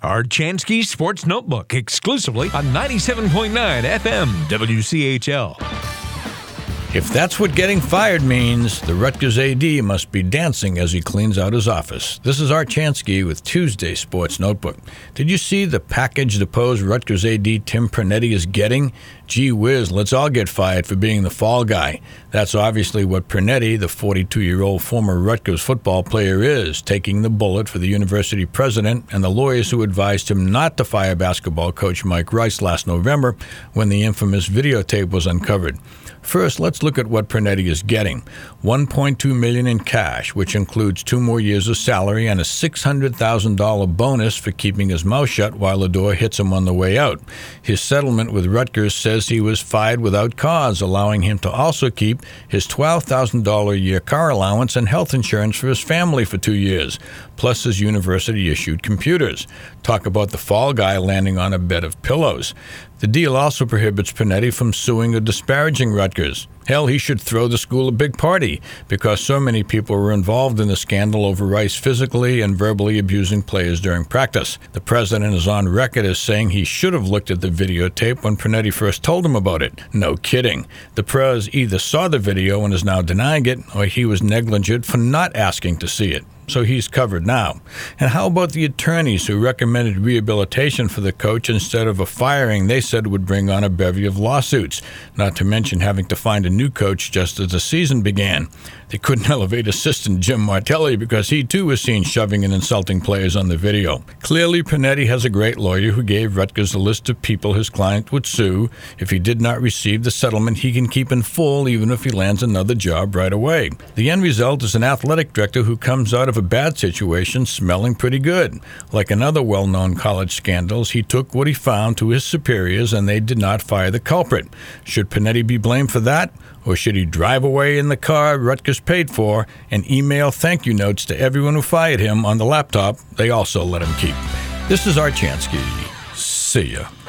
Archansky Sports Notebook, exclusively on 97.9 FM WCHL. If that's what getting fired means, the Rutgers AD must be dancing as he cleans out his office. This is Art Chansky with Tuesday Sports Notebook. Did you see the package deposed Rutgers AD Tim Pernetti is getting? Gee whiz, let's all get fired for being the fall guy. That's obviously what Pernetti, the 42-year-old former Rutgers football player, is, taking the bullet for the university president and the lawyers who advised him not to fire basketball coach Mike Rice last November when the infamous videotape was uncovered. First, let's look at what Pernetti is getting. $1.2 million in cash, which includes 2 more years of salary and a $600,000 bonus for keeping his mouth shut while the door hits him on the way out. His settlement with Rutgers says he was fired without cause, allowing him to also keep his $12,000 a year car allowance and health insurance for his family for 2 years, plus his university-issued computers. Talk about the fall guy landing on a bed of pillows. The deal also prohibits Pernetti from suing or disparaging Rutgers. Hell, he should throw the school a big party because so many people were involved in the scandal over Rice physically and verbally abusing players during practice. The president is on record as saying he should have looked at the videotape when Pernetti first told him about it. No kidding. The pres either saw the video and is now denying it, or he was negligent for not asking to see it. So he's covered now. And how about the attorneys who recommended rehabilitation for the coach instead of a firing they said would bring on a bevy of lawsuits, not to mention having to find a new coach just as the season began? They couldn't elevate assistant Jim Martelli because he too was seen shoving and insulting players on the video. Clearly, Pernetti has a great lawyer who gave Rutgers a list of people his client would sue if he did not receive the settlement he can keep in full even if he lands another job right away. The end result is an athletic director who comes out of a bad situation smelling pretty good. Like another well-known college scandals, he took what he found to his superiors and they did not fire the culprit. Should Pernetti be blamed for that? Or should he drive away in the car Rutgers paid for and email thank you notes to everyone who fired him on the laptop they also let him keep? This is Art Chansky. See ya.